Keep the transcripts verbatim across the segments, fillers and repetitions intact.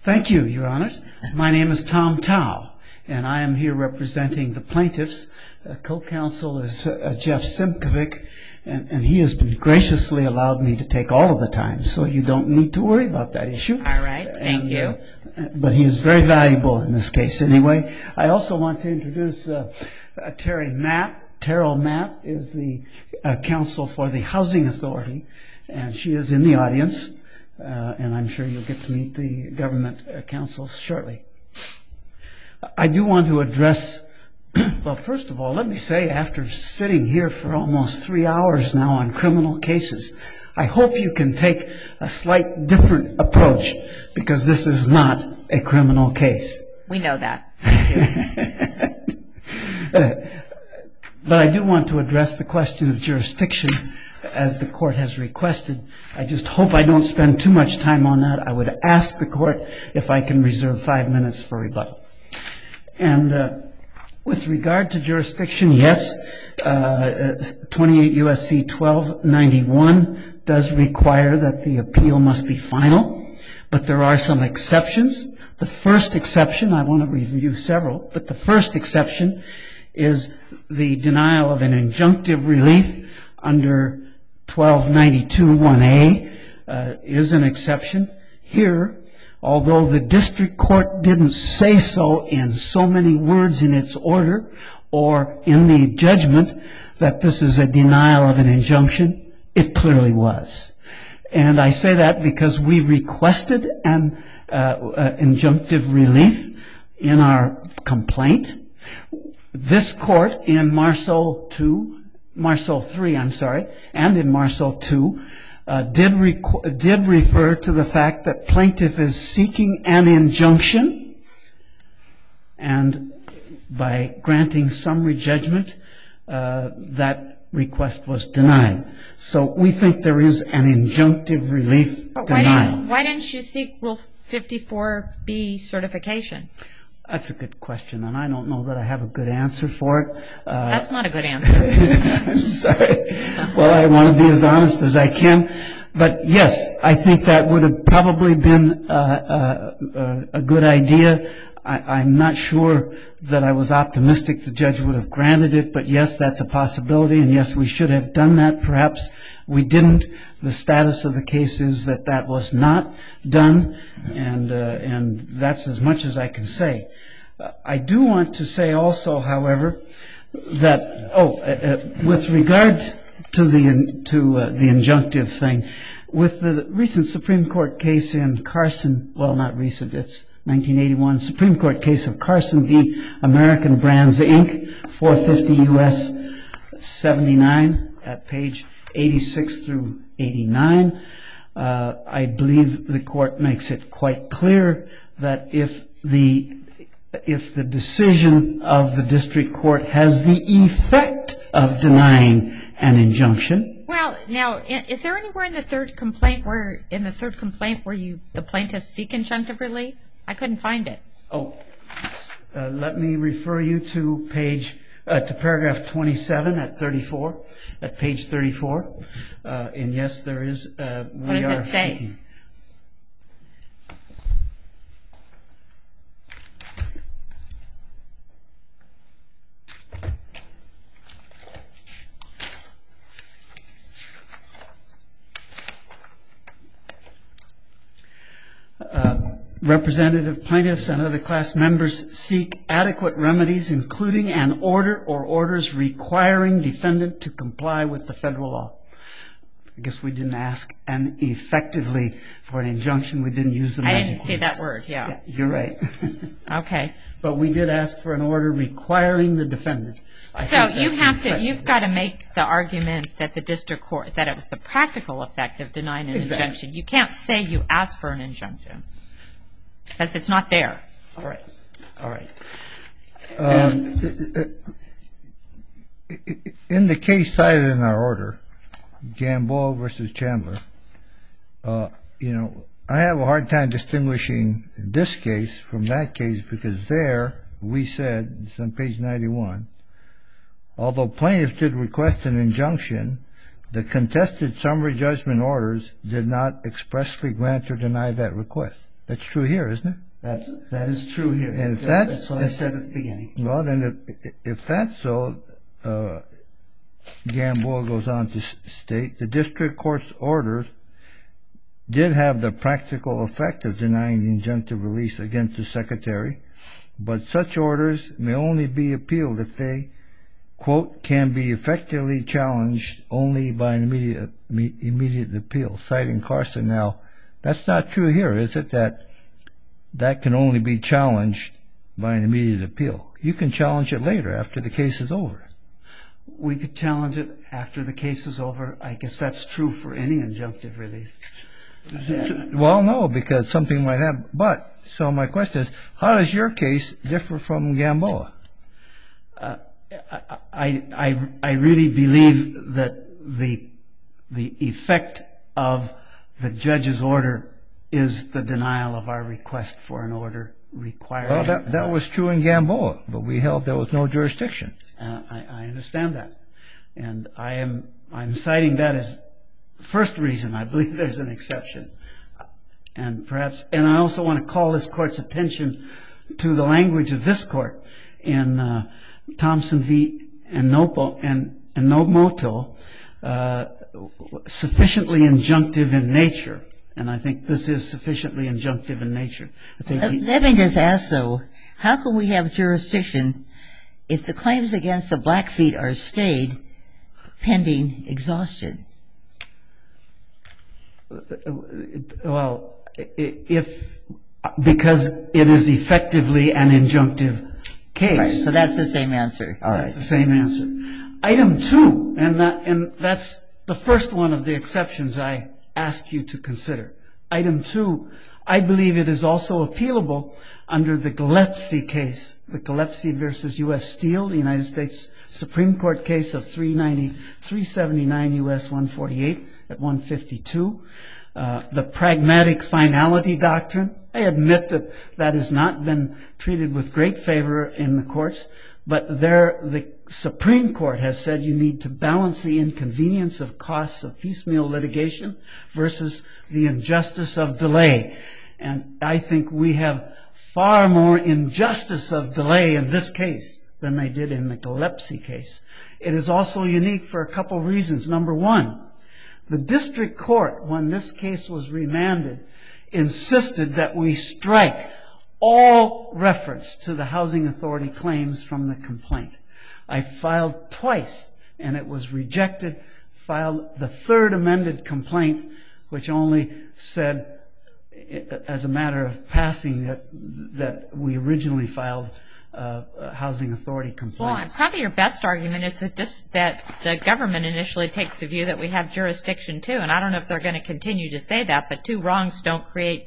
Thank you, Your Honors. My name is Tom Tao, and I am here representing the plaintiffs. Uh, co-counsel is uh, Jeff Simkovic, and, and he has been graciously allowed me to take all of the time, so you don't need to worry about that issue. All right, thank and, you. Uh, but he is very valuable in this case anyway. I also want to introduce uh, uh, Terry Matt. Terrell Matt is the uh, counsel for the Housing Authority, and she is in the audience, uh, and I'm sure you'll get to meet the government uh, counsel shortly. I do want to address, well, first of all, let me say, after sitting here for almost three hours now on criminal cases, I hope you can take a slight different approach, because this is not a criminal case. We know that. Thank you. uh, But I do want to address the question of jurisdiction as the court has requested. I just hope I don't spend too much time on that. I would ask the court if I can reserve five minutes for rebuttal. And uh, with regard to jurisdiction, yes, uh, twenty-eight U S C twelve ninety-one does require that the appeal must be final, but there are some exceptions. The first exception, I want to review several, but the first exception is the denial of an injunctive relief under twelve ninety-two one A uh, is an exception. Here, although the district court didn't say so in so many words in its order or in the judgment that this is a denial of an injunction, it clearly was. And I say that because we requested an uh, uh, injunctive relief in our complaint. This court in Marceau two, Marceau three, I'm sorry, and in Marceau two, uh, did requ- did refer to the fact that plaintiff is seeking an injunction, and by granting summary judgment, uh, that request was denied. So we think there is an injunctive relief but denial. Why didn't, why didn't you seek Rule fifty-four B certification? That's a good question, and I don't know that I have a good answer for it. Uh, That's not a good answer. I'm sorry. Well, I want to be as honest as I can. But yes, I think that would have probably been uh, uh, a good idea. I, I'm not sure that I was optimistic the judge would have granted it, but yes, that's a possibility, and yes, we should have done that. Perhaps we didn't. The status of the case is that that was not done, and uh, and that's as much as I can say. Uh, I do want to say also, however, that oh, uh, uh, with regard to the to uh, the injunctive thing, with the recent Supreme Court case in Carson, well, not recent, it's nineteen eighty-one Supreme Court case of Carson v. American Brands, Incorporated, four fifty U S seventy-nine at page eighty-six through eighty-nine. Uh, I believe the court makes it quite clear that if the if the decision of the district court has the effect of denying an injunction. Well, now, is there anywhere in the third complaint where in the third complaint where you the plaintiffs seek injunctive relief? I couldn't find it. Oh, uh, let me refer you to page uh, to paragraph twenty-seven at thirty-four, at page thirty-four. Uh, and yes, there is. Uh, we what does are it say? Seeking. Uh, Representative plaintiffs and other class members seek adequate remedies, including an order or orders requiring defendant to comply with the federal law. I guess we didn't ask and effectively for an injunction. We didn't use the magic words. I didn't see that word, yeah. yeah you're right. Okay. But we did ask for an order requiring the defendant. I so you have to, you've got to make the argument that the district court, that it was the practical effect of denying an exactly. injunction. You can't say you asked for an injunction because it's not there. All right. All right. Um, in the case cited in our order, Gamboa versus Chandler, uh, you know, I have a hard time distinguishing this case from that case because there we said, it's on page ninety-one, although plaintiffs did request an injunction, the contested summary judgment orders did not expressly grant or deny that request. That's true here, isn't it? That's, that is true here. And if that's, that's, that's what I said at the beginning. Well, then, if, if that's so, uh, Gamboa goes on to state, the district court's orders did have the practical effect of denying the injunctive release against the secretary, but such orders may only be appealed if they, quote, can be effectively challenged only by an immediate immediate appeal, citing Carson. Now, that's not true here, is it, that that can only be challenged by an immediate appeal? You can challenge it later, after the case is over. We could challenge it after the case is over. I guess that's true for any injunctive relief. Well, no, because something might happen. But, so my question is, how does your case differ from Gamboa? Uh, I, I, I really believe that the, the effect of the judge's order is the denial of our request for an order requiring. Well, that, that was true in Gamboa, but we held there was no jurisdiction. Uh, I, I understand that. And I am, I'm citing that as the first reason I believe there's an exception. And perhaps, and I also want to call this court's attention to the language of this court in uh, Thompson v. Enopo and Enomoto, uh, sufficiently injunctive in nature. And I think this is sufficiently injunctive in nature. Let, let me just ask, though, how can we have jurisdiction if the claims against the Blackfeet are stayed pending exhaustion? Well, if, because it is effectively an injunctive case. Right, so that's the same answer. All right. That's the same answer. Item two, and that, and that's the first one of the exceptions I ask you to consider. Item two, I believe it is also appealable under the Gillespie case, the Gillespie versus U S Steel, the United States Supreme Court case of three ninety, three seventy-nine U S one forty-eight at one fifty-two. Uh, the pragmatic finality doctrine, I admit that that has not been treated with great favor in the courts, but there the Supreme Court has said you need to balance the inconvenience of costs of piecemeal litigation versus the injustice of delay. And I think we have far more injustice of delay in this case than they did in the Gillespie case. It is also unique for a couple of reasons. Number one, the district court, when this case was remanded, insisted that we strike all reference to the housing authority claims from the complaint. I filed twice, and it was rejected. Filed the third amended complaint, which only said, as a matter of passing, that that we originally filed uh, housing authority complaints. Well, probably your best argument is that this, that the government initially takes the view that we have jurisdiction too, and I don't know if they're going to continue to say that, but two wrongs don't create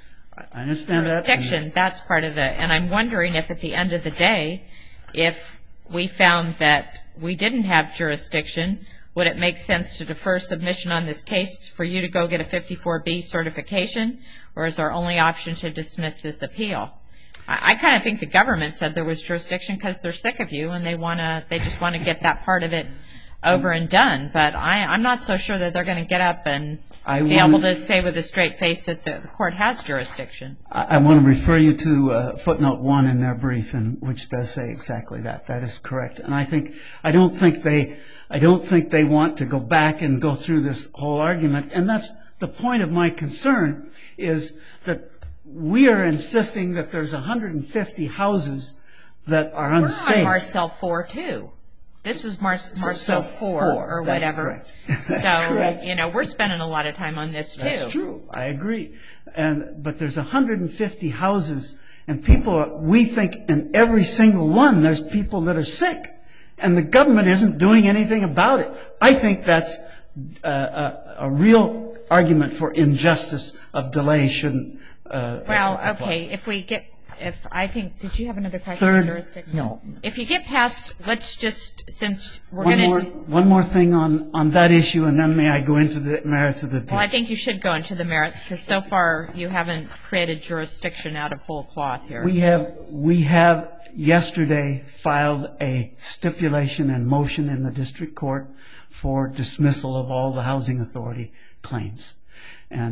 I understand jurisdiction. That, that's part of the, and I'm wondering if at the end of the day, if we found that we didn't have jurisdiction, would it make sense to defer submission on this case for you to go get a fifty-four B certification, or is our only option to dismiss this appeal? I, I kind of think the government said there was jurisdiction because they're sick of you and they want to, they just want to get that part of it over and done. But I, I'm not so sure that they're going to get up and I be want, able to say with a straight face that the, the court has jurisdiction. I, I want to refer you to uh, footnote one in their brief, and which does say exactly that. That is correct. And I think I don't think they I don't think they want to go back and go through this whole argument. And that's the point of my concern, is that we are insisting that there's one hundred fifty houses that are unsafe. We're on Marcel four too. This is Mar- Marcel four or That's whatever. Correct. That's so, correct. you know, we're spending a lot of time on this too. That's true. I agree. And but there's one hundred fifty houses, and people are, we think in every single one there's people that are sick, and the government isn't doing anything about it. I think that's uh, a, a real argument for injustice of delay shouldn't. Uh, well, apply. okay. If we get, if I think, did you have another question? Third, on jurisdiction? No. If you get past, let's just, since we're one going more, to. one more thing on on that issue, and then may I go into the merits of the. Well, I think you should go into the merits because so far you haven't created jurisdiction out of whole cloth here. We have we have yesterday filed a stipulation and motion in the district court for dismissal of all the housing authority claims, and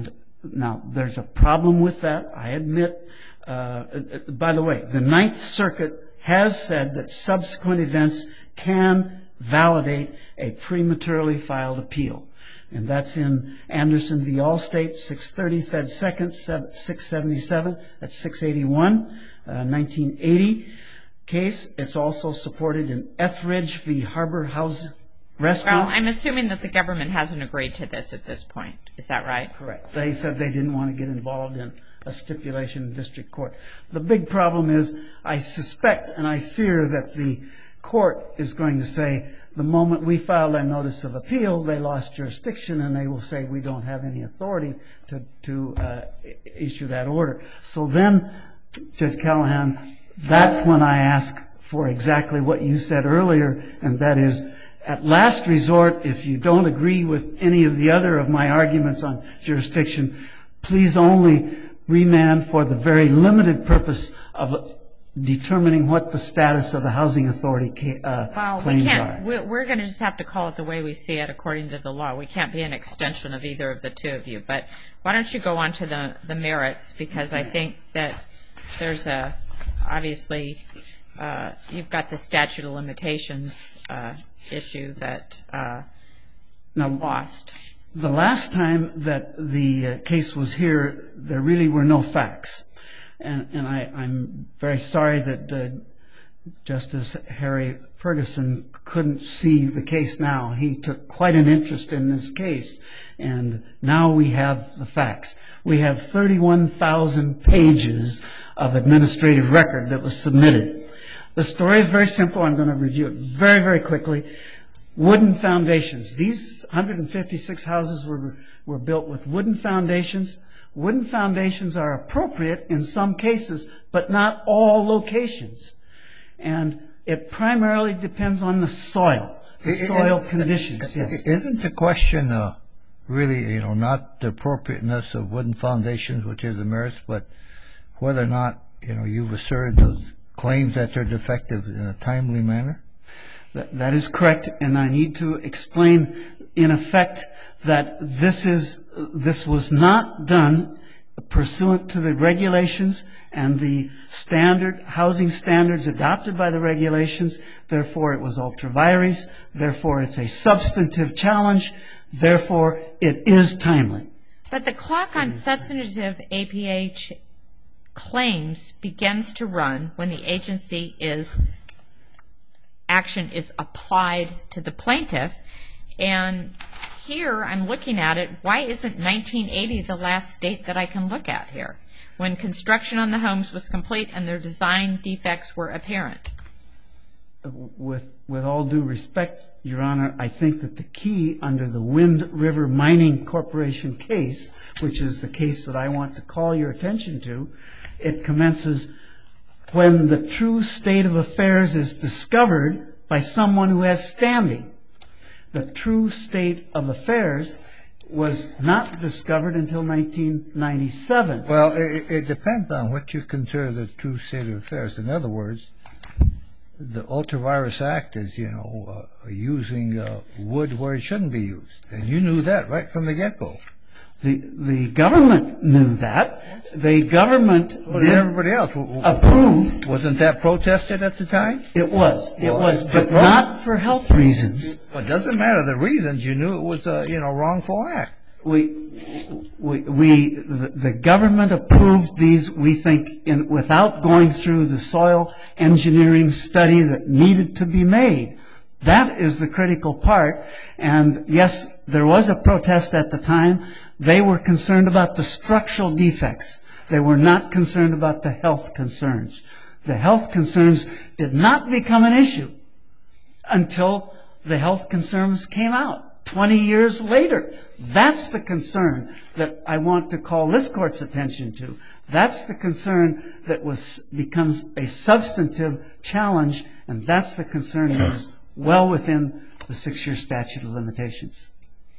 Now, there's a problem with that, I admit. Uh, by the way, the Ninth Circuit has said that subsequent events can validate a prematurely filed appeal. And that's in Anderson v. Allstate, six thirty Fed Second, six seventy-seven, that's six eighty-one, uh, nineteen eighty case. It's also supported in Etheridge v. Harbor House Restaurant. Well, I'm assuming that the government hasn't agreed to this at this point. Is that right? Correct. They said they didn't want to get involved in a stipulation in district court. The big problem is I suspect and I fear that the court is going to say the moment we filed our notice of appeal, they lost jurisdiction, and they will say we don't have any authority to, to uh, issue that order. So then, Judge Callahan, that's when I ask for exactly what you said earlier, and that is, at last resort, if you don't agree with any of the other of my arguments on jurisdiction, please only remand for the very limited purpose of determining what the status of the housing authority uh, well, claims we are. can't, we're, we're going to just have to call it the way we see it according to the law. We can't be an extension of either of the two of you. But why don't you go on to the, the merits, because I think that there's a, obviously, uh, you've got the statute of limitations uh, issue that uh, now, lost. The last time that the uh, case was here, there really were no facts. And, and I, I'm very sorry that uh, Justice Harry Ferguson couldn't see the case now. He took quite an interest in this case, and now we have the facts. We have thirty-one thousand pages of administrative record that was submitted. The story is very simple. I'm going to review it very, very quickly. Wooden foundations. These one hundred fifty-six houses were, were built with wooden foundations. Wooden foundations are appropriate in some cases, but not all locations. And it primarily depends on the soil, the soil conditions. Yes. Isn't the question uh, really, you know, not the appropriateness of wooden foundations, which is the merits, but whether or not, you know, you've asserted those claims that they're defective in a timely manner? That, that is correct, and I need to explain, in effect, that this is this was not done pursuant to the regulations and the standard housing standards adopted by the regulations. Therefore, it was ultra vires. Therefore, it's a substantive challenge. Therefore, it is timely. But the clock on substantive A P H claims begins to run when the agency is action is applied to the plaintiff. And here I'm looking at it, why isn't nineteen eighty the last date that I can look at here, when construction on the homes was complete and their design defects were apparent? With, with all due respect, Your Honor, I think that the key under the Wind River Mining Corporation case, which is the case that I want to call your attention to, it commences when the true state of affairs is discovered by someone who has standing. The true state of affairs was not discovered until nineteen ninety-seven. Well, it, it depends on what you consider the true state of affairs. In other words, the Ultra Virus Act is, you know, uh, using uh, wood where it shouldn't be used. And you knew that right from the get-go. The the government knew that. The government Well, did everybody else approve. Wasn't that protested at the time? It was. It Well, was, it- but it- not for health reasons. Well, it doesn't matter the reasons. You knew it was a, you know, wrongful act. We, we, we the, the government approved these, we think, in, without going through the soil engineering study that needed to be made. That is the critical part. And yes, there was a protest at the time. They were concerned about the structural defects. They were not concerned about the health concerns. The health concerns did not become an issue until the health concerns came out twenty years later. That's the concern that I want to call this court's attention to. That's the concern that was becomes a substantive challenge, and that's the concern that is well within the six-year statute of limitations.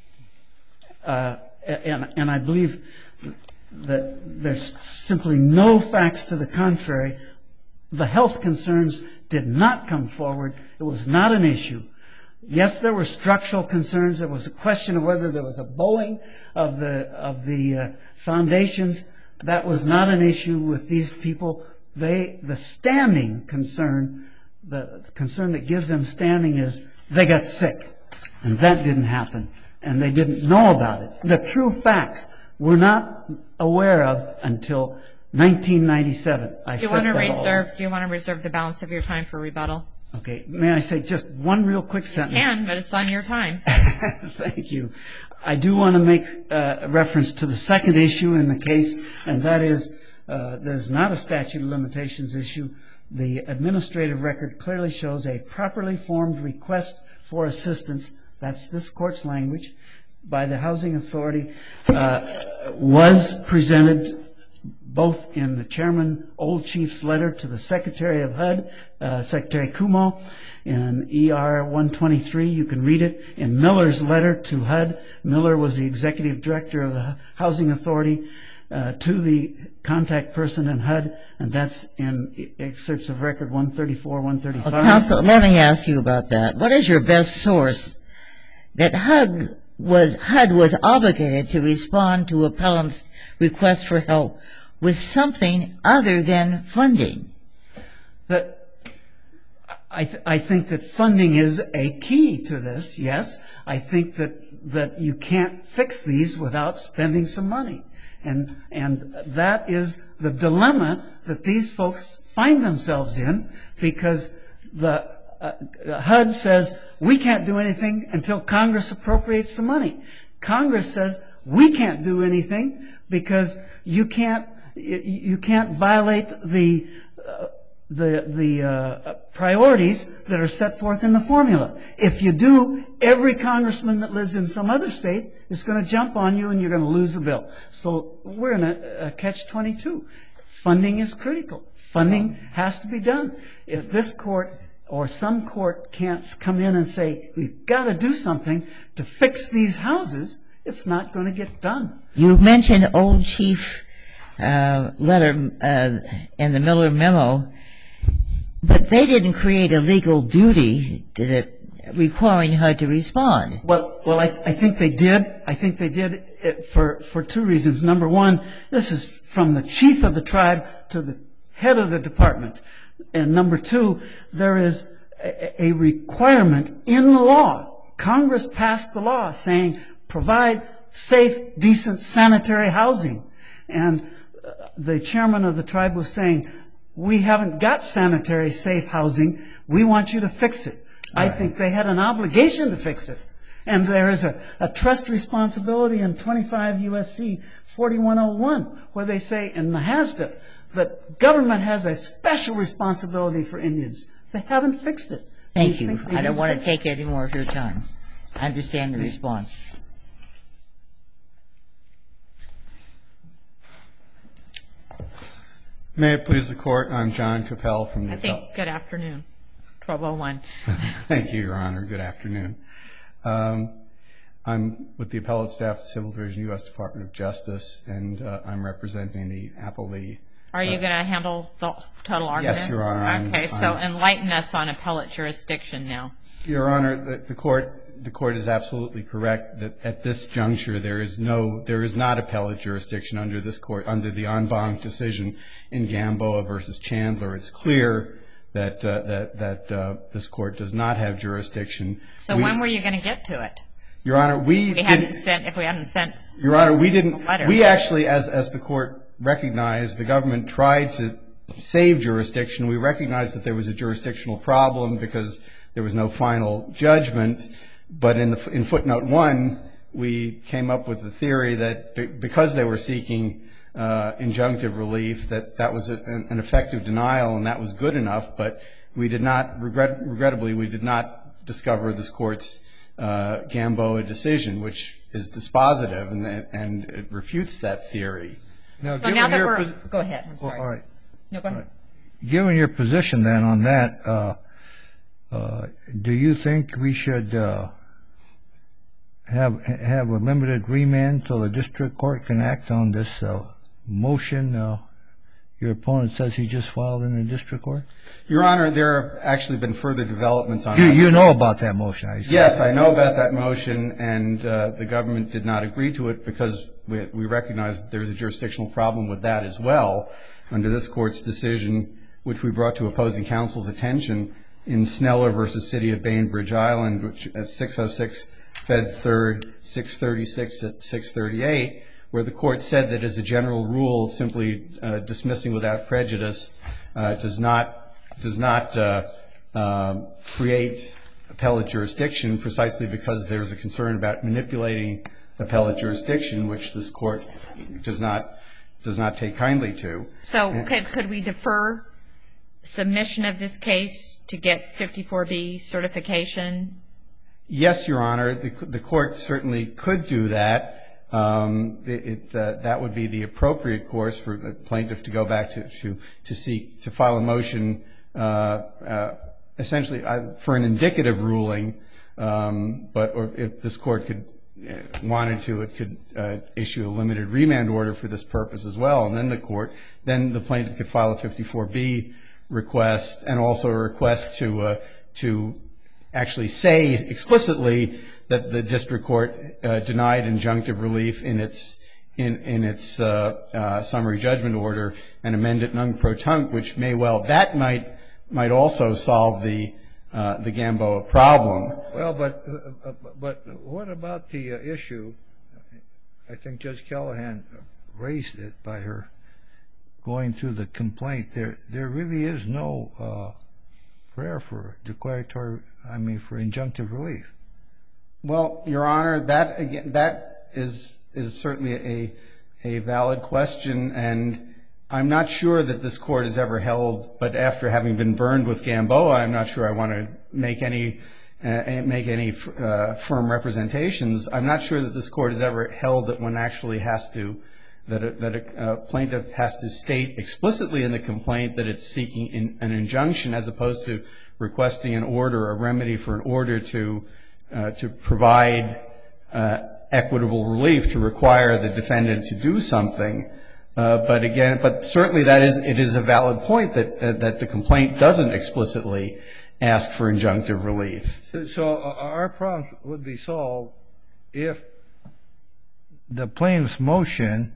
Uh, and, and I believe that there's simply no facts to the contrary. The health concerns did not come forward. It was not an issue. Yes, there were structural concerns. There was a question of whether there was a bowing of the of the uh, foundations. That was not an issue with these people. They the standing concern, the, the concern that gives them standing is they got sick, and that didn't happen, and they didn't know about it. The true facts we're not aware of until nineteen ninety-seven. I Do you want to reserve? Do you want to reserve the balance of your time for rebuttal? Okay. May I say just one real quick sentence? You can, but it's on your time. Thank you. I do want to make uh, reference to the second issue in the case, and that is uh, there's not a statute of limitations issue. The administrative record clearly shows a properly formed request for assistance, that's this court's language, by the Housing Authority, uh, was presented both in the Chairman Old Chief's letter to the Secretary of H U D, uh, Secretary Kumo, in E R one twenty-three. You can read it in Miller's letter to H U D. Miller was the Executive Director of the Housing Authority uh, to the contact person in H U D, and that's in excerpts of record one thirty-four, one thirty-five. Well, counsel, let me ask you about that. What is your best source that H U D was, H U D was obligated to respond to appellant's request for help with something other than funding? That I, th- I think that funding is a key to this, yes. I think that, that you can't fix these without spending some money. And, and that is the dilemma that these folks find themselves in, because the uh, H U D says, we can't do anything until Congress appropriates the money. Congress says, we can't do anything because you can't You can't violate the uh, the the uh, priorities that are set forth in the formula. If you do, every congressman that lives in some other state is going to jump on you, and you're going to lose the bill. So we're in a, a catch twenty-two. Funding is critical. Funding has to be done. If this court or some court can't come in and say, we've got to do something to fix these houses, it's not going to get done. You mentioned Old Chief Uh, letter uh, in the Miller memo, but they didn't create a legal duty, did it, requiring H U D to respond? Well, well, I, th- I think they did. I think they did it for, for two reasons. Number one, this is from the chief of the tribe to the head of the department. And number two, there is a, a requirement in the law. Congress passed the law saying provide safe, decent, sanitary housing. And the chairman of the tribe was saying, we haven't got sanitary, safe housing. We want you to fix it. I think they had an obligation to fix it. And there is a, a trust responsibility in twenty-five U S C forty-one oh one, where they say in Mahasda that government has a special responsibility for Indians. They haven't fixed it. Thank you. I don't want to take any more of your time. I understand the response. May it please the Court, I'm John Capel from the... I think good afternoon, twelve oh one. Thank you, Your Honor. Good afternoon. Um, I'm with the appellate staff of the Civil Division, U S Department of Justice, and uh, I'm representing the appellee. Are you uh, going to handle the total argument? Yes, Your Honor. I'm, okay, so I'm, enlighten us on appellate jurisdiction now. Your Honor, the, the court... The court is absolutely correct that at this juncture there is no, there is not appellate jurisdiction under this court, under the en banc decision in Gamboa versus Chandler. It's clear that uh, that that uh, this court does not have jurisdiction. So we, when were you going to get to it? Your Honor, we, we hadn't sent. If we hadn't sent. Your Honor, we didn't. A letter. We actually, as as the court recognized, the government tried to save jurisdiction. We recognized that there was a jurisdictional problem because there was no final judgment. But in, the, in footnote one, we came up with the theory that be, because they were seeking uh, injunctive relief, that that was a, an effective denial and that was good enough. But we did not, regret, regrettably, we did not discover this court's uh, Gamboa decision, which is dispositive and, and it refutes that theory. Now, so now that we're, go ahead. I'm sorry. Well, all right. No, go ahead. Right. Given your position then on that, uh, uh, do you think we should uh, have have a limited remand so the district court can act on this uh, motion uh, your opponent says he just filed in the district court? Your Honor, there have actually been further developments on You, that. you know about that motion, I see. Yes, I know about that motion, and uh, the government did not agree to it because we, we recognize that there's a jurisdictional problem with that as well under this court's decision, which we brought to opposing counsel's attention in Sneller versus City of Bainbridge Island, which at six oh six Fed Third six thirty-six at six thirty-eight, where the court said that as a general rule, simply uh, dismissing without prejudice uh, does not does not uh, uh, create appellate jurisdiction, precisely because there's a concern about manipulating appellate jurisdiction, which this court does not does not take kindly to. So could, could we defer submission of this case to get fifty-four B certification? Yes, Your Honor. The, the court certainly could do that. Um, it, it, uh, that would be the appropriate course for the plaintiff to go back to to, to seek to file a motion, uh, uh, essentially uh, for an indicative ruling. Um, but or if this court could uh, wanted to, it could uh, issue a limited remand order for this purpose as well. And then the court, then the plaintiff could file a fifty-four B request and also a request to uh, to actually say explicitly that the district court uh, denied injunctive relief in its in in its uh, uh, summary judgment order and amend it non pro tunc, which may well that might might also solve the uh, the Gamboa problem. Well, but uh, but what about the uh, issue? I think Judge Callahan raised it by her going through the complaint. There there really is no uh, prayer for declaratory, I mean, for injunctive relief. Well, Your Honor, that again, that is is certainly a a valid question, and I'm not sure that this court has ever held. But after having been burned with Gamboa, I'm not sure I want to make any uh, make any uh, firm representations. I'm not sure that this court has ever held that one actually has to that a, that a uh, plaintiff has to state explicitly in the complaint that it's seeking in, an injunction as opposed to requesting an order, a remedy for an order to uh, to provide uh, equitable relief, to require the defendant to do something. Uh, but again, but certainly that is it is a valid point that uh, that the complaint doesn't explicitly ask for injunctive relief. So uh, our problem would be solved if the plaintiff's motion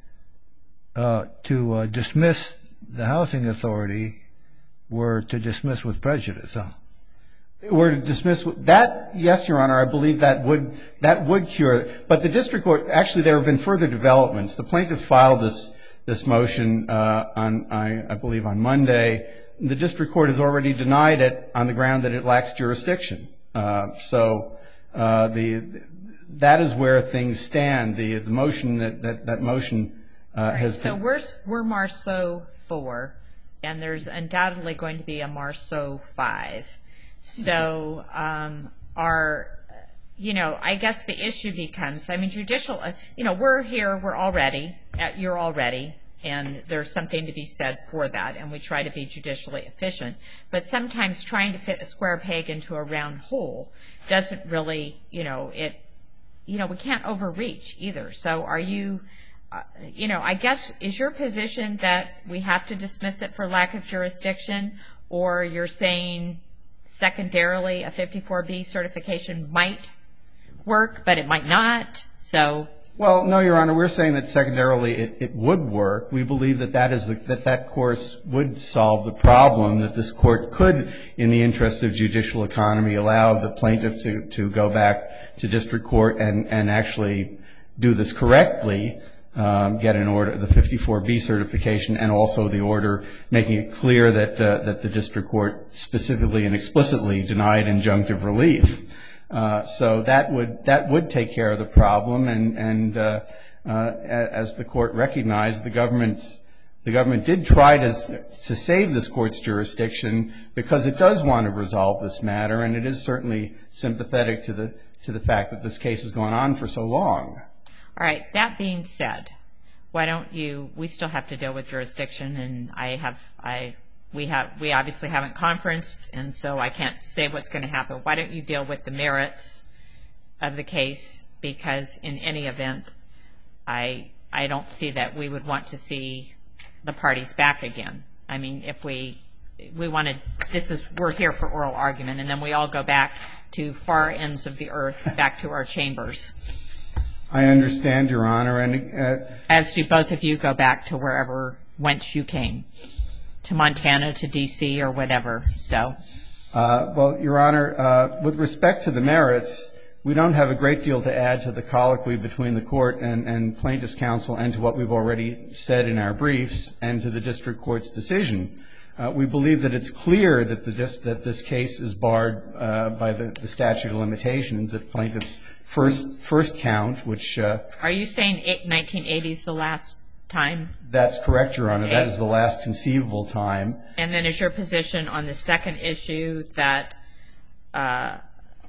uh, to uh, dismiss the housing authority were to dismiss with prejudice, huh? Were to dismiss that, yes, Your Honor, I believe that would that would cure it. But the district court, actually, there have been further developments. The plaintiff filed this this motion uh, on, I, I believe, on Monday. The district court has already denied it on the ground that it lacks jurisdiction. Uh, so uh, the that is where things stand. The the motion that that, that motion uh, has. So been, we're we're Marceau four, and there's undoubtedly going to be a Marceau five. So um, our, you know, I guess the issue becomes, I mean, judicial, uh, you know, we're here, we're all ready, uh, you're all ready, and there's something to be said for that, and we try to be judicially efficient. But sometimes trying to fit a square peg into a round hole doesn't really, you know, it, you know, we can't overreach either. So are you, uh, you know, I guess, is your position that we have to dismiss it for lack of jurisdiction, or you're saying secondarily a fifty-four B certification might work, but it might not? So, well, no, Your Honor, we're saying that secondarily it, it would work. We believe that that is the, that that course would solve the problem, that this court could, in the interest of judicial economy, allow the plaintiff to, to go back to district court and, and actually do this correctly. Um, get an order, the fifty-four B certification, and also the order making it clear that uh, that the district court specifically and explicitly denied injunctive relief. Uh, so that would that would take care of the problem, and and uh, uh, as the court recognized, the government the government did try to to save this court's jurisdiction because it does want to resolve this matter, and it is certainly sympathetic to the to the fact that this case has gone on for so long. all right, that being said, why don't you, we still have to deal with jurisdiction, and I have, I, we have, we obviously haven't conferenced, and so I can't say what's going to happen. Why don't you deal with the merits of the case, because in any event, I, I don't see that we would want to see the parties back again. I mean, if we we wanted, this is, we're here for oral argument, and then we all go back to far ends of the earth, back to our chambers. I understand, Your Honor, and uh, as do both of you go back to wherever whence you came, to Montana, to D C, or whatever. So, uh, well, Your Honor, uh, with respect to the merits, we don't have a great deal to add to the colloquy between the court and, and plaintiff's counsel, and to what we've already said in our briefs, and to the district court's decision. Uh, we believe that it's clear that, the, that this case is barred uh, by the, the statute of limitations, that plaintiff's first first count, which... Uh, Are you saying nineteen eighty is the last time? That's correct, Your Honor. That is the last conceivable time. And then is your position on the second issue that uh,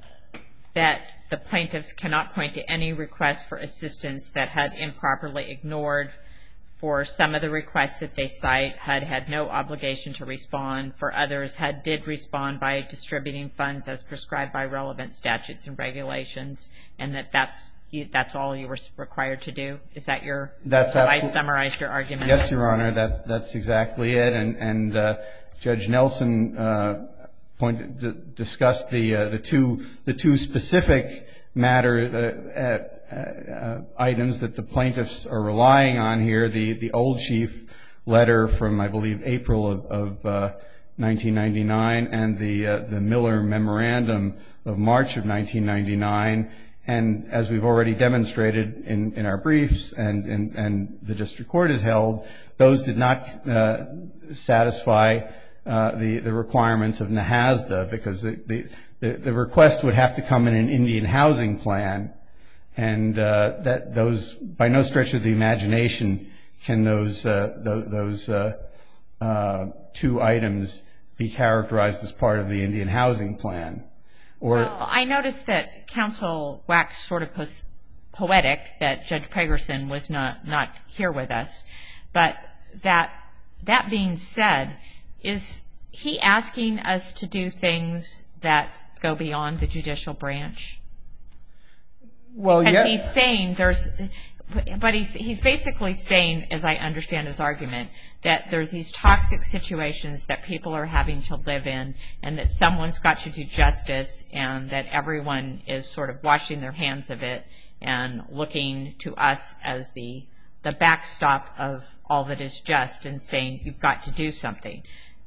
that the plaintiffs cannot point to any request for assistance that H U D improperly ignored? For some of the requests that they cite, H U D had no obligation to respond. For others, H U D did respond by distributing funds as prescribed by relevant statutes and regulations, and that that's, you, that's all you were required to do? Is that your, that's have I summarized your argument? Yes, Your Honor, that, that's exactly it. And, and uh, Judge Nelson uh, pointed, d- discussed the, uh, the, two, the two specific matter uh, uh, uh, items that the plaintiffs are relying on here, the, the Old Chief letter from, I believe, April of, of uh, nineteen ninety-nine, and the, uh, the Miller Memorandum of March of nineteen ninety-nine. And as we've already demonstrated in, in our briefs, and, and, and the district court has held, those did not uh, satisfy uh, the, the requirements of N H A S D A, because the, the The, the request would have to come in an Indian housing plan, and uh, that those, by no stretch of the imagination, can those uh, th- those uh, uh, two items be characterized as part of the Indian housing plan. Or well, I noticed that counsel waxed sort of pos- poetic that Judge Pragerson was not, not here with us, but that that being said, is he asking us to do things that go beyond the judicial branch? Well, because yeah. he's saying there's, but he's he's basically saying, as I understand his argument, that there's these toxic situations that people are having to live in, and that someone's got to do justice, and that everyone is sort of washing their hands of it and looking to us as the the backstop of all that is just, and saying you've got to do something.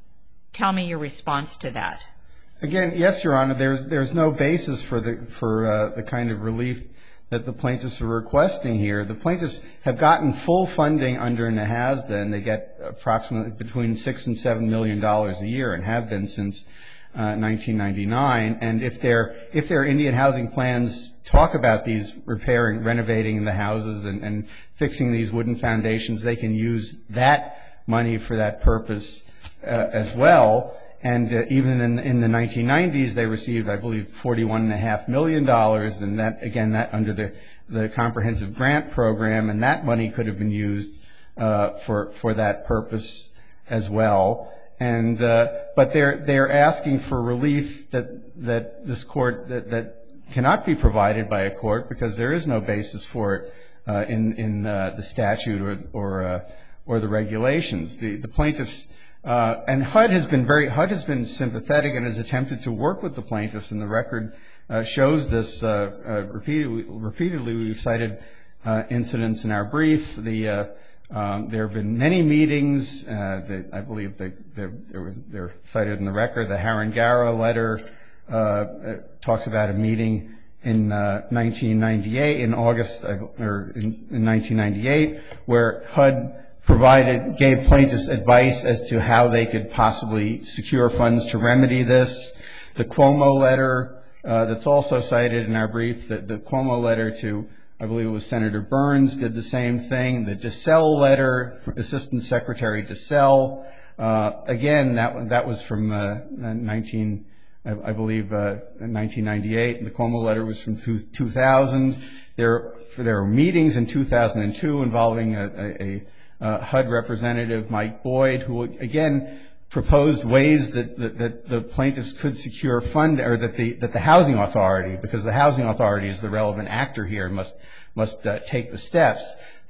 Tell me your response to that. Again, yes, Your Honor, there's there's no basis for the for uh, the kind of relief that the plaintiffs are requesting here. The plaintiffs have gotten full funding under N H A S D A, and they get approximately between six and seven million dollars a year, and have been since uh, nineteen ninety-nine. And if their if their Indian housing plans talk about these repairing, renovating the houses, and, and fixing these wooden foundations, they can use that money for that purpose uh, as well. And uh, even in, in the nineteen nineties, they received, I believe, forty-one point five million dollars, and that, again, that under the, the comprehensive grant program, and that money could have been used uh, for for that purpose as well. And uh, but they're they're asking for relief that that this court that that cannot be provided by a court, because there is no basis for it uh, in in uh, the statute or or uh, or the regulations. The the plaintiffs. Uh, and H U D has been very, H U D has been sympathetic and has attempted to work with the plaintiffs, and the record uh, shows this uh, uh, repeatedly. Repeatedly, we've cited uh, incidents in our brief. The uh, um, there have been many meetings. Uh, that I believe they, they're, they're cited in the record. The Harangara letter uh, talks about a meeting in uh, nineteen ninety-eight, in August or in, in nineteen ninety-eight, where H U D provided, gave plaintiffs advice as to how they could possibly secure funds to remedy this. The Cuomo letter uh, that's also cited in our brief, the, the Cuomo letter to, I believe it was Senator Burns, did the same thing. The DeSalle letter, Assistant Secretary DeSalle, uh, again, that that was from uh, nineteen, I, I believe, uh, nineteen ninety-eight. And the Cuomo letter was from two thousand. There, there were meetings in two thousand two involving a, a, a Uh, H U D representative Mike Boyd, who again proposed ways that, that, that the plaintiffs could secure fund, or that the that the housing authority, because the housing authority is the relevant actor here, must must uh, take the steps.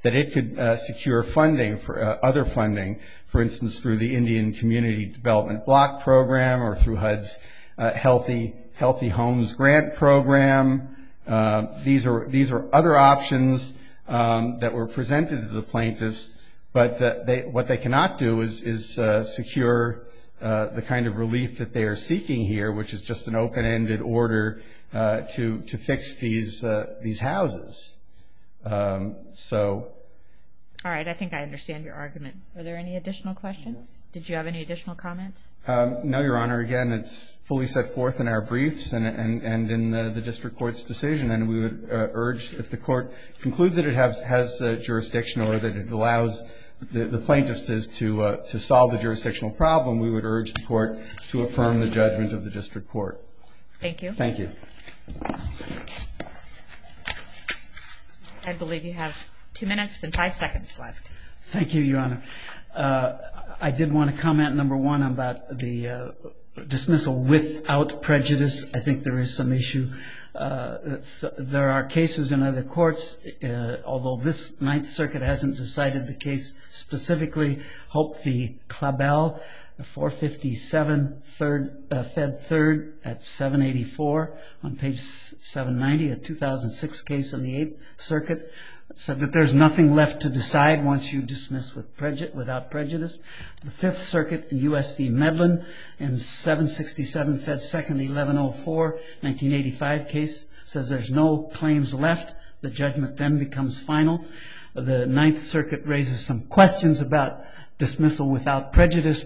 that it could uh, secure funding for uh, other funding, for instance, through the Indian Community Development Block Program or through H U D's uh, Healthy Healthy Homes Grant Program. Uh, these are these are other options um, that were presented to the plaintiffs, but uh, they, what they cannot do is, is uh, secure uh, the kind of relief that they are seeking here, which is just an open-ended order uh, to to fix these uh, these houses. Um, so. All right, I think I understand your argument. Are there any additional questions? Did you have any additional comments? Um, no, Your Honor. Again, it's fully set forth in our briefs and and, and in the, the district court's decision, and we would uh, urge, if the court concludes that it has, has uh, jurisdiction or that it allows the, the plaintiffs to to, uh, to solve the jurisdictional problem, we would urge the court to affirm the judgment of the district court. Thank you. Thank you. I believe you have two minutes and five seconds left. Thank you, Your Honor. Uh, I did want to comment, number one, about the uh, dismissal without prejudice. I think there is some issue. Uh, it's, uh, there are cases in other courts, uh, although this Ninth Circuit hasn't decided the case specifically. Hope v. Clabell, four fifty-seven, third, uh, Fed third at seven eighty-four on page seven ninety, a two thousand six case in the Eighth Circuit, said that there's nothing left to decide once you dismiss with prejudice, without prejudice. The Fifth Circuit in U S v. Medlin in seven sixty-seven Fed second eleven oh four, nineteen eighty-five case says there's no claims left. The judgment then becomes final. The Ninth Circuit raises some questions about dismissal without prejudice,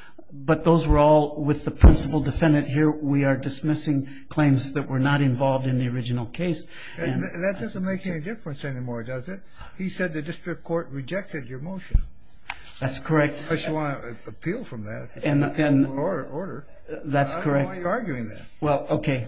but those were all with the principal defendant. Here we are dismissing claims that were not involved in the original case. And th- that doesn't make any difference anymore, does it? He said the district court rejected your motion. That's correct. Unless you want to appeal from that. And, and order, order. That's I don't correct. know why you're arguing that. Well, okay.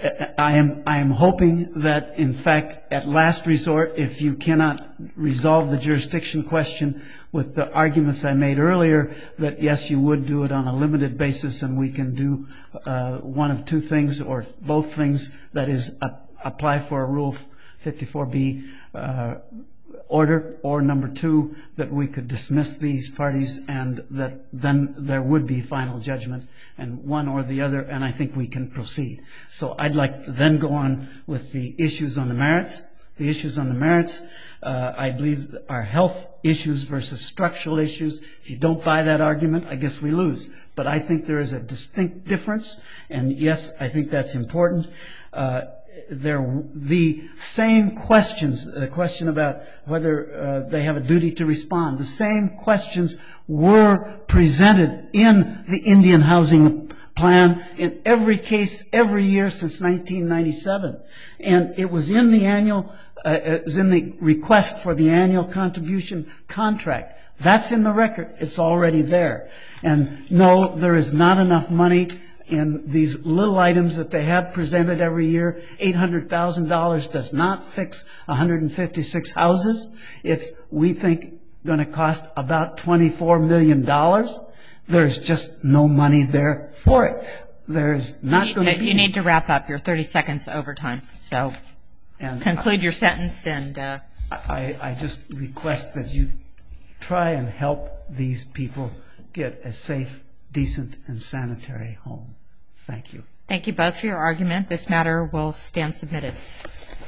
I am I am hoping that, in fact, at last resort, if you cannot resolve the jurisdiction question with the arguments I made earlier, that yes, you would do it on a limited basis, and we can do uh, one of two things or both things. That is, uh, apply for a Rule fifty-four B uh, order, or number two, that we could dismiss these parties and that then there would be final judgment, and one or the other, and I think we can proceed. So I'd like to then go on with the issues on the merits. The issues on the merits, uh, I believe, are health issues versus structural issues. If you don't buy that argument, I guess we lose. But I think there is a distinct difference, and yes, I think that's important. Uh, There, the same questions, the question about whether uh, they have a duty to respond, the same questions were presented in the Indian Housing Plan in every case, every year since nineteen ninety-seven. And it was in the annual, uh, it was in the request for the annual contribution contract. That's in the record. It's already there. And no, there is not enough money in these little items that they have presented every year. eight hundred thousand dollars does not fix one hundred fifty-six houses. It's, we think, going to cost about twenty-four million dollars. There's just no money there for it. There's not going to be. You need to wrap up. You're thirty seconds over time. So and conclude your sentence. And uh, I, I just request that you try and help these people get a safe, decent, and sanitary home. Thank you. Thank you both for your argument. This matter will stand submitted.